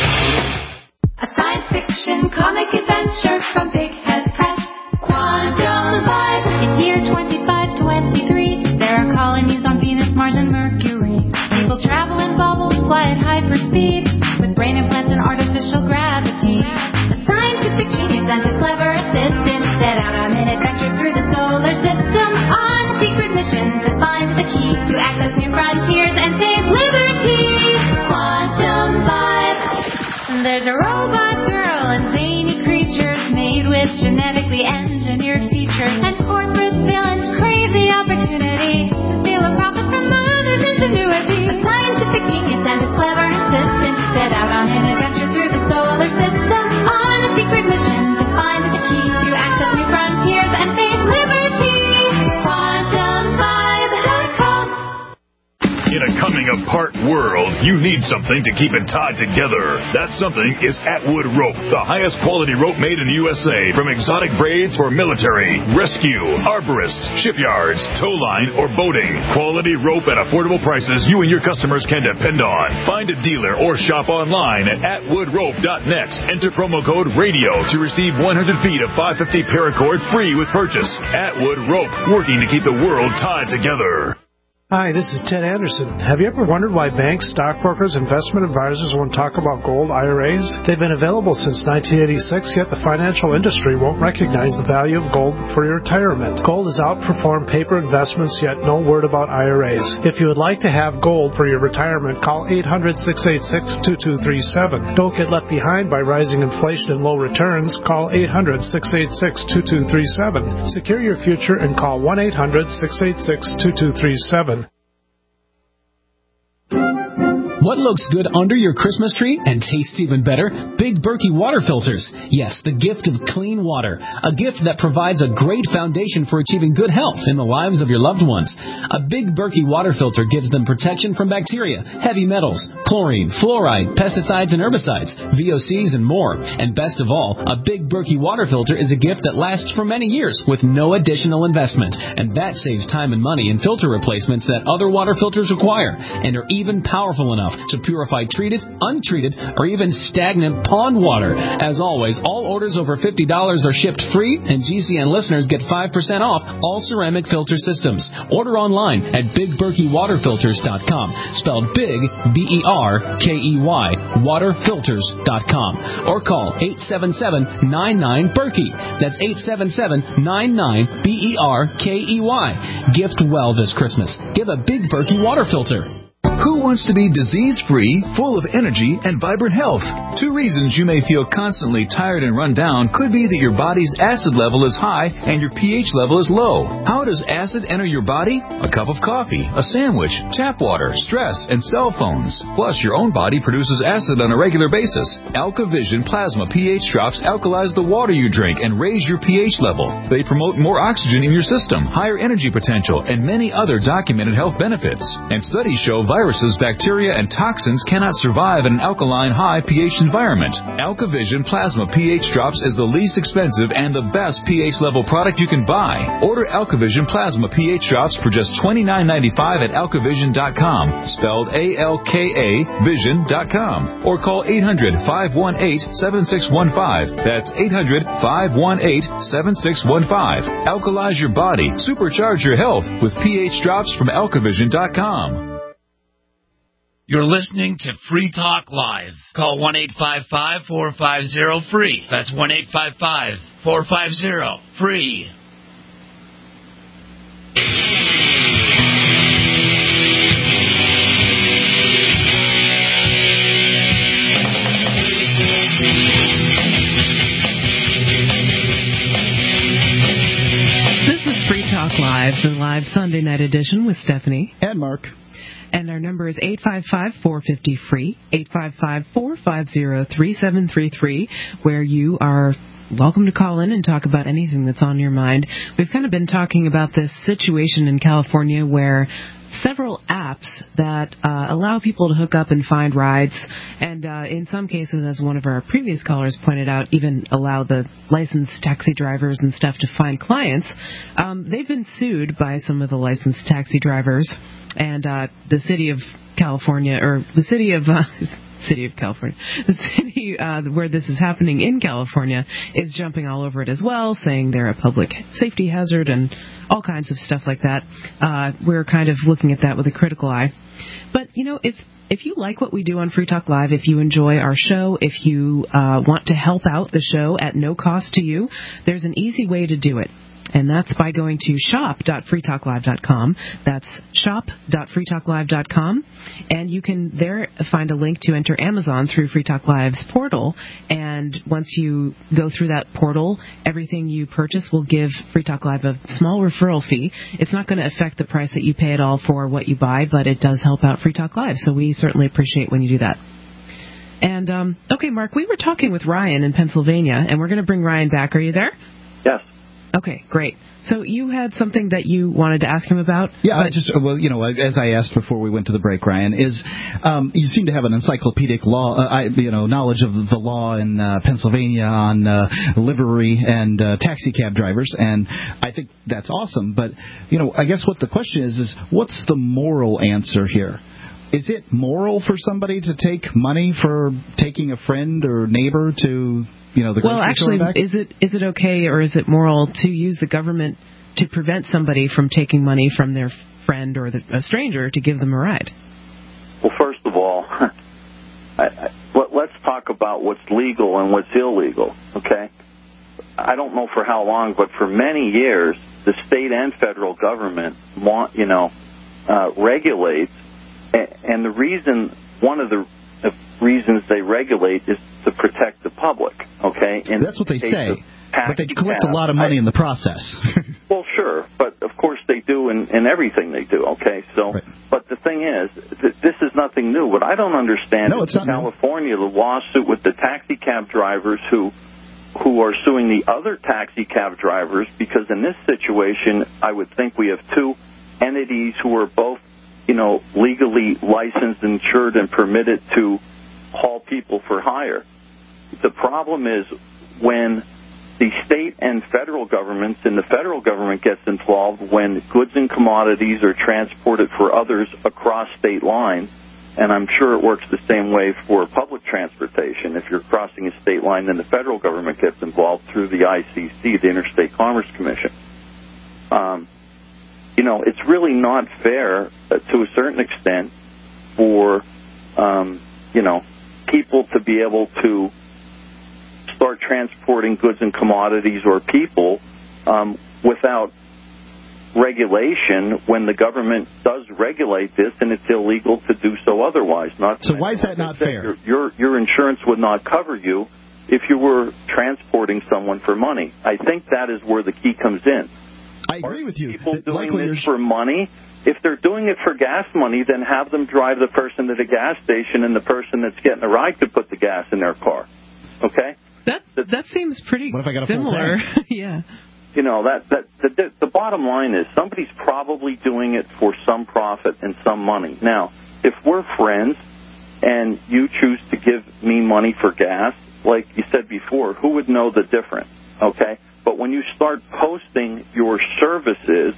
A science fiction comic adventure from Big Head Press. Quantum Vibe. It's year twenty-five twenty-three. There are colonies on Venus, Mars, and Mercury. People travel in bubbles, fly at hyperspeed, with brain implants and artificial gravity. A scientific genius and his clever assistant set out on an adventure through the solar system on secret missions to find the key to access new frontiers and save liberty. Quantum Vibe. There's a robot girl and zany creatures made with genetically engineered features, and corporate villains crave the opportunity to steal a profit from others' ingenuity. A scientific genius and his clever assistant set out on an adventure through the solar system on a secret mission to find the key to access new frontiers and save liberty. Quantum Vibe dot com. In a coming-apart world, you need something to keep it tied together. That something is Atwood Rope, the highest quality rope made in the U S A. From exotic braids for military, rescue, arborists, shipyards, tow line, or boating. Quality rope at affordable prices you and your customers can depend on. Find a dealer or shop online at atwood rope dot net. Enter promo code RADIO to receive one hundred feet of five fifty paracord free with purchase. Atwood Rope, working to keep the world tied together. Hi, this is Ted Anderson. Have you ever wondered why banks, stockbrokers, investment advisors won't talk about gold I R As? They've been available since nineteen eighty-six, yet the financial industry won't recognize the value of gold for your retirement. Gold has outperformed paper investments, yet no word about I R As. If you would like to have gold for your retirement, call eight hundred, six eight six, two two three seven. Don't get left behind by rising inflation and low returns. Call eight hundred, six eight six, two two three seven. Secure your future and call one eight hundred, six eight six, two two three seven. What looks good under your Christmas tree and tastes even better? Big Berkey water filters. Yes, the gift of clean water. A gift that provides a great foundation for achieving good health in the lives of your loved ones. A Big Berkey water filter gives them protection from bacteria, heavy metals, chlorine, fluoride, pesticides and herbicides, V O Cs and more. And best of all, a Big Berkey water filter is a gift that lasts for many years with no additional investment. And that saves time and money in filter replacements that other water filters require and are even powerful enough to purify treated, untreated, or even stagnant pond water. As always, all orders over fifty dollars are shipped free, and G C N listeners get five percent off all ceramic filter systems. Order online at big berkey water filters dot com, spelled big, B E R K E Y, water filters dot com, or call eight seven seven, nine nine, Berkey. That's eight seven seven, nine nine, B E R K E Y. Gift well this Christmas. Give a Big Berkey water filter. Who wants to be disease-free, full of energy, and vibrant health? Two reasons you may feel constantly tired and run down could be that your body's acid level is high and your pH level is low. How does acid enter your body? A cup of coffee, a sandwich, tap water, stress, and cell phones. Plus, your own body produces acid on a regular basis. AlkaVision Plasma pH drops alkalize the water you drink and raise your pH level. They promote more oxygen in your system, higher energy potential, and many other documented health benefits. And studies show viruses, bacteria, and toxins cannot survive in an alkaline high pH environment. AlkaVision Plasma pH Drops is the least expensive and the best pH level product you can buy. Order AlkaVision Plasma pH Drops for just twenty-nine ninety-five at alkavision dot com, spelled A L K A vision dot com, or call eight hundred, five one eight, seven six one five. That's eight hundred, five one eight, seven six one five. Alkalize your body. Supercharge your health with pH Drops from alkavision dot com. You're listening to Free Talk Live. Call one eight five five, four five zero, free. That's one eight five five, four five zero, free. This is Free Talk Live, the live Sunday night edition with Stephanie and Mark. And our number is eight five five, four five zero, free, eight five five, four five zero, three seven three three, where you are welcome to call in and talk about anything that's on your mind. We've kind of been talking about this situation in California where several apps that uh, allow people to hook up and find rides, and uh, in some cases, as one of our previous callers pointed out, even allow the licensed taxi drivers and stuff to find clients. Um, they've been sued by some of the licensed taxi drivers, and uh, the city of California, or the city of uh, city of California, the city uh, where this is happening in California is jumping all over it as well, saying they're a public safety hazard and all kinds of stuff like that. Uh, we're kind of looking at that with a critical eye. But, you know, if if you like what we do on Free Talk Live, if you enjoy our show, if you uh, want to help out the show at no cost to you, there's an easy way to do it. And that's by going to shop dot free talk live dot com. That's shop dot free talk live dot com. And you can there find a link to enter Amazon through Free Talk Live's portal. And once you go through that portal, everything you purchase will give Free Talk Live a small referral fee. It's not going to affect the price that you pay at all for what you buy, but it does help out Free Talk Live. So we certainly appreciate when you do that. And, um, okay, Mark, we were talking with Ryan in Pennsylvania, and we're going to bring Ryan back. Are you there? Yes. Okay, great. So you had something that you wanted to ask him about? Yeah, I just, well, you know, as I asked before we went to the break, Ryan, is um, you seem to have an encyclopedic law, uh, I, you know, knowledge of the law in uh, Pennsylvania on uh, livery and uh, taxi cab drivers, and I think that's awesome. But, you know, I guess what the question is, is what's the moral answer here? Is it moral for somebody to take money for taking a friend or neighbor to, you know, the grocery well, actually, store back? is it is it okay or is it moral to use the government to prevent somebody from taking money from their friend or the, a stranger to give them a ride? Well, first of all, I, I, let, let's talk about what's legal and what's illegal, okay? I don't know for how long, but for many years, the state and federal government want, you know, uh, regulates. And the reason, one of the of reasons they regulate is to protect the public, okay? And that's what they say, but they collect a lot of money I, in the process. Well, sure, but of course they do in, in everything they do, okay? So, right. But the thing is, th- this is nothing new. What I don't understand no, is it's in California, new. the lawsuit with the taxi cab drivers who who are suing the other taxi cab drivers, because in this situation, I would think we have two entities who are both, you know, legally licensed, insured, and permitted to haul people for hire. The problem is when the state and federal governments and the federal government gets involved when goods and commodities are transported for others across state lines, and I'm sure it works the same way for public transportation. If you're crossing a state line, then the federal government gets involved through the I C C, the Interstate Commerce Commission. Um, you know, it's really not fair uh, to a certain extent for, um, you know, people to be able to start transporting goods and commodities or people um, without regulation when the government does regulate this, and it's illegal to do so otherwise. Not so why is that not fair? Your, your your insurance would not cover you if you were transporting someone for money. I think that is where the key comes in. I agree Are with you. People doing Likely this for money. If they're doing it for gas money, then have them drive the person to the gas station and the person that's getting the ride to put the gas in their car. Okay? That that seems pretty what if I got a similar. Yeah. You know, that, that the, the bottom line is somebody's probably doing it for some profit and some money. Now, if we're friends and you choose to give me money for gas, like you said before, who would know the difference? Okay? But when you start posting your services,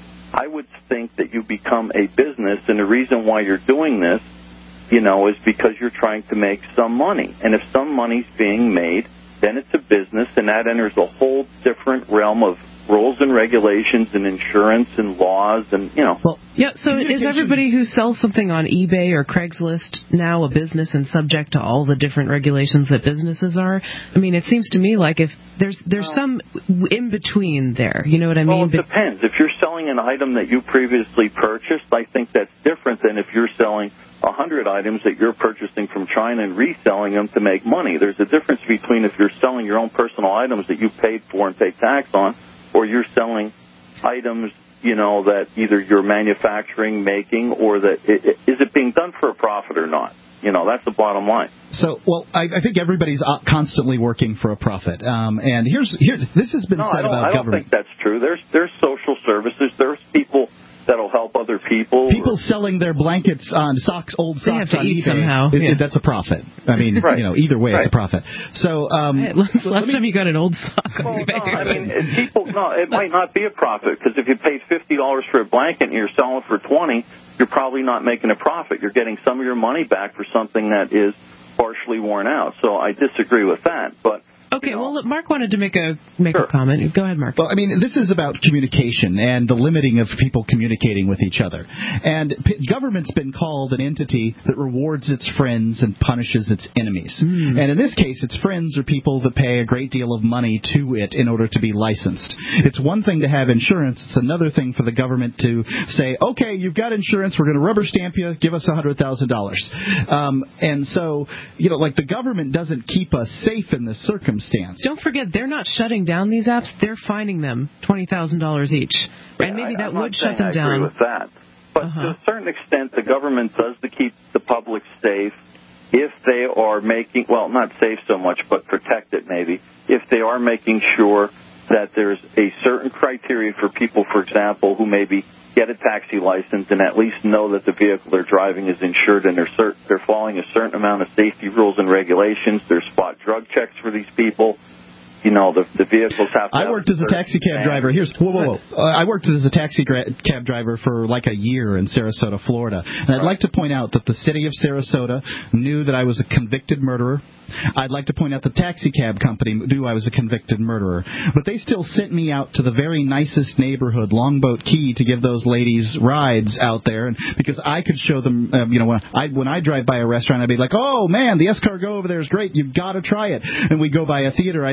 I would think that you become a business, and the reason why you're doing this, you know, is because you're trying to make some money. And if some money's being made, then it's a business, and that enters a whole different realm of rules and regulations and insurance and laws and, you know. Well, yeah, so is everybody who sells something on eBay or Craigslist now a business and subject to all the different regulations that businesses are? I mean, it seems to me like if there's there's some in between there. You know what I mean? Well, it depends. If you're selling an item that you previously purchased, I think that's different than if you're selling a hundred items that you're purchasing from China and reselling them to make money. There's a difference between if you're selling your own personal items that you paid for and pay tax on, or you're selling items, you know, that either you're manufacturing, making, or that it, it, is it being done for a profit or not? You know, that's the bottom line. So, well, I, I think everybody's constantly working for a profit. Um, and here's here. This has been no, said I about I don't government. think that's true. There's there's social services. There's people that'll help other people. People or, selling their blankets on socks, old they socks have to on eat eBay. somehow. It, Yeah. it, that's a profit. I mean, right. you know, either way, right. it's a profit. So, um, hey, last, last me, time you got an old sock well, on eBay. No, I mean, people. No, it might not be a profit because if you paid fifty dollars for a blanket and you're selling for twenty, you're probably not making a profit. You're getting some of your money back for something that is partially worn out. So I disagree with that, but. Okay, you know. well, look, Mark wanted to make a make sure. a comment. Go ahead, Mark. Well, I mean, this is about communication and the limiting of people communicating with each other. And p- government's been called an entity that rewards its friends and punishes its enemies. Mm. And in this case, its friends are people that pay a great deal of money to it in order to be licensed. It's one thing to have insurance. It's another thing for the government to say, okay, you've got insurance. We're going to rubber stamp you. Give us one hundred thousand dollars. Um, and so, you know, like the government doesn't keep us safe in this circumstance. Don't forget, they're not shutting down these apps. They're fining them twenty thousand dollars each. Yeah, and maybe I, that I'm would not shut them I down. I agree with that. But uh-huh. to a certain extent, the government does to keep the public safe if they are making, well, not safe so much, but protected maybe, if they are making sure that there's a certain criteria for people, for example, who maybe get a taxi license and at least know that the vehicle they're driving is insured and they're, cert- they're following a certain amount of safety rules and regulations. There's spot drug checks for these people. You know, the, the vehicles have to I have worked as a taxi cab driver. Here's whoa, whoa, whoa. Uh, I worked as a taxi gra- cab driver for like a year in Sarasota, Florida. And I'd right. like to point out that the city of Sarasota knew that I was a convicted murderer. I'd like to point out the taxi cab company knew I was a convicted murderer. But they still sent me out to the very nicest neighborhood, Longboat Key, to give those ladies rides out there. And because I could show them, um, you know, when I, when I drive by a restaurant, I'd be like, oh, man, the escargot over there is great. You've got to try it. And we go by a theater, I'd say, okay,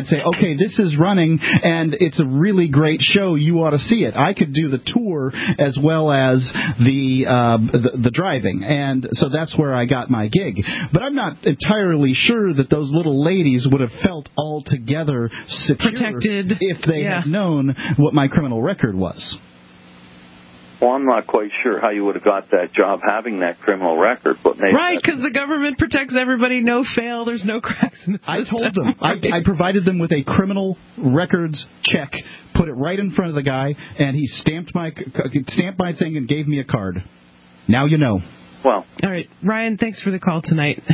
okay, this is running, and it's a really great show. You ought to see it. I could do the tour as well as the, uh, the the driving, and so that's where I got my gig. But I'm not entirely sure that those little ladies would have felt altogether secure protected if they yeah. had known what my criminal record was. Well, I'm not quite sure how you would have got that job having that criminal record, but maybe right, because the government protects everybody, no fail, there's no cracks in the system. I told them. I, I provided them with a criminal records check, put it right in front of the guy, and he stamped my stamped my thing and gave me a card. Now you know. Well. All right, Ryan, thanks for the call tonight.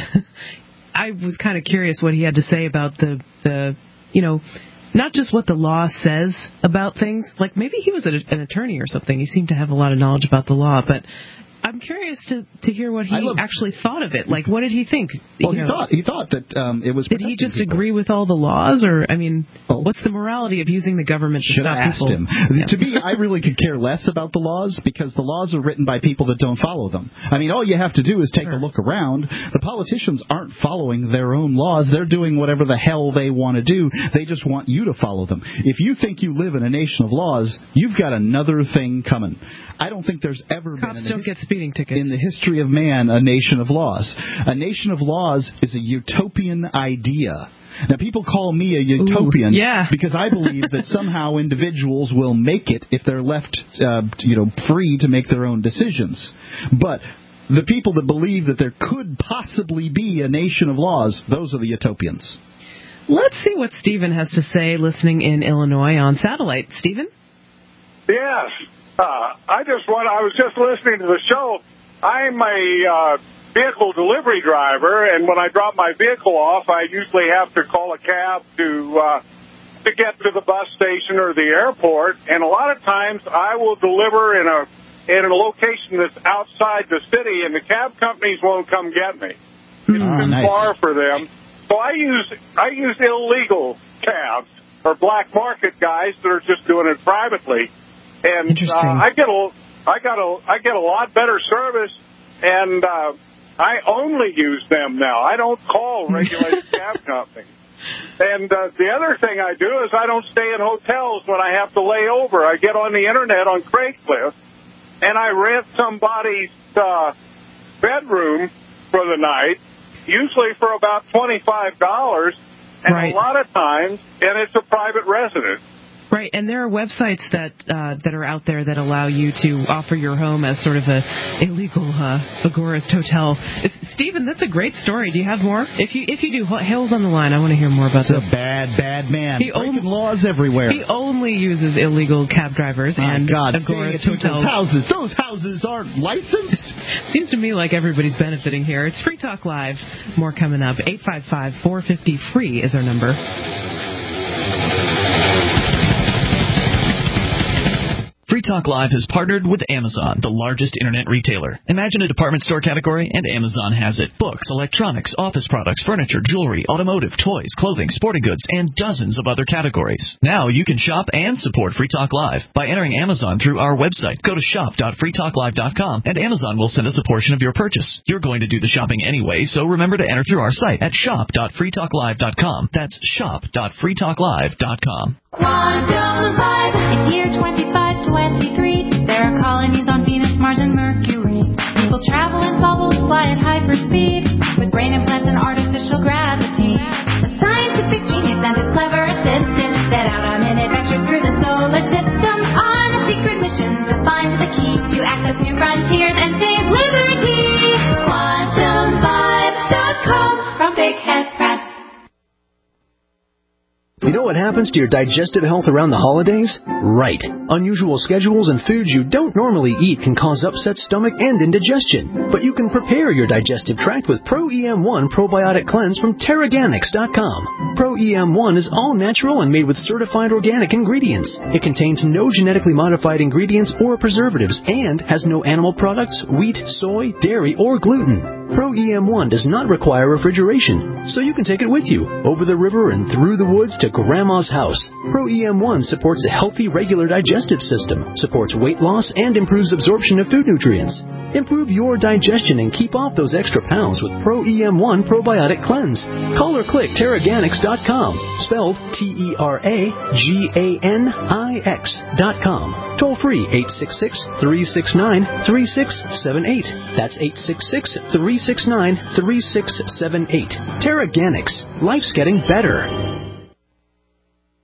I was kind of curious what he had to say about the, the you know, not just what the law says about things. Like, maybe he was an attorney or something. He seemed to have a lot of knowledge about the law. But I'm curious to, to hear what he love, actually thought of it. Like, what did he think? Well, you he know, thought he thought that um, it was. Did he just people. agree with all the laws, or I mean, oh. what's the morality of using the government to Should stop have asked people? him. Yeah. To me, I really could care less about the laws because the laws are written by people that don't follow them. I mean, all you have to do is take sure. a look around. The politicians aren't following their own laws. They're doing whatever the hell they want to do. They just want you to follow them. If you think you live in a nation of laws, you've got another thing coming. I don't think there's ever Cops been don't his- get speeding tickets in the history of man a nation of laws. A nation of laws is a utopian idea. Now, people call me a utopian Ooh, yeah. because I believe that somehow individuals will make it if they're left, uh, you know, free to make their own decisions. But the people that believe that there could possibly be a nation of laws, those are the utopians. Let's see what Stephen has to say listening in Illinois on satellite. Stephen? Yes. Uh, I just want, I was just listening to the show. I'm a uh, vehicle delivery driver, and when I drop my vehicle off, I usually have to call a cab to uh, to get to the bus station or the airport. And a lot of times, I will deliver in a in a location that's outside the city, and the cab companies won't come get me. It's oh, too nice. far for them. So I use I use illegal cabs or black market guys that are just doing it privately. And uh, I get a, I got a, I get a lot better service, and uh, I only use them now. I don't call regulated cab companies. And uh, the other thing I do is I don't stay in hotels when I have to lay over. I get on the internet on Craigslist, and I rent somebody's uh, bedroom for the night, usually for about twenty-five dollars, and right. a lot of times, and it's a private residence. Right, and there are websites that uh, that are out there that allow you to offer your home as sort of a illegal uh, agorist hotel. Is, Stephen, that's a great story. Do you have more? If you if you do, hold on the line. I want to hear more about He's this. a bad, bad man. He Breaking only, laws everywhere. He only uses illegal cab drivers My and God, agorist staying at hotels. houses. Those houses aren't licensed. Seems to me like everybody's benefiting here. It's Free Talk Live. More coming up. eight five five, four five zero, free is our number. Free Talk Live has partnered with Amazon, the largest internet retailer. Imagine a department store category, and Amazon has it. Books, electronics, office products, furniture, jewelry, automotive, toys, clothing, sporting goods, and dozens of other categories. Now you can shop and support Free Talk Live by entering Amazon through our website. Go to shop dot free talk live dot com, and Amazon will send us a portion of your purchase. You're going to do the shopping anyway, so remember to enter through our site at shop dot free talk live dot com. That's shop dot free talk live dot com. Quantum Live, it's year twenty-five twenty-three. There are colonies on Venus, Mars, and Mercury. People travel in bubbles, fly at hyperspeed, with brain implants and artificial gravity. A scientific genius and his clever assistant set out on an adventure through the solar system on a secret mission to find the key to access new frontiers and save liberty. quantum live dot com from Big Head Press. You know what happens to your digestive health around the holidays? Right. Unusual schedules and foods you don't normally eat can cause upset stomach and indigestion. But you can prepare your digestive tract with Pro E M one Probiotic Cleanse from Terraganics dot com. Pro E M one is all natural and made with certified organic ingredients. It contains no genetically modified ingredients or preservatives and has no animal products, wheat, soy, dairy, or gluten. Pro E M one does not require refrigeration, so you can take it with you, over the river and through the woods to Grandma's house. Pro E M one supports a healthy, regular digestive system, supports weight loss, and improves absorption of food nutrients. Improve your digestion and keep off those extra pounds with Pro E M one Probiotic Cleanse. Call or click Teraganix dot com, spelled T E R A G A N I X dot com. Toll free eight six six, three six nine, three six seven eight. That's eight six six, three six nine, three six seven eight. Teraganix. Life's getting better.